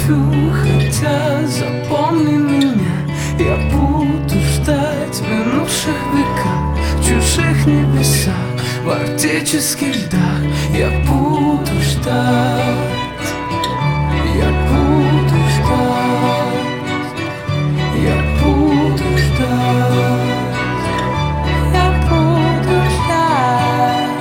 хочу, хотя запомни меня. Я буду ждать в минувших веках, в чужих небесах, в арктических льдах. Я буду ждать, я буду ждать, я буду ждать, я буду ждать.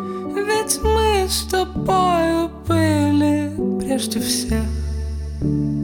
Ведь мы с тобою были прежде всех.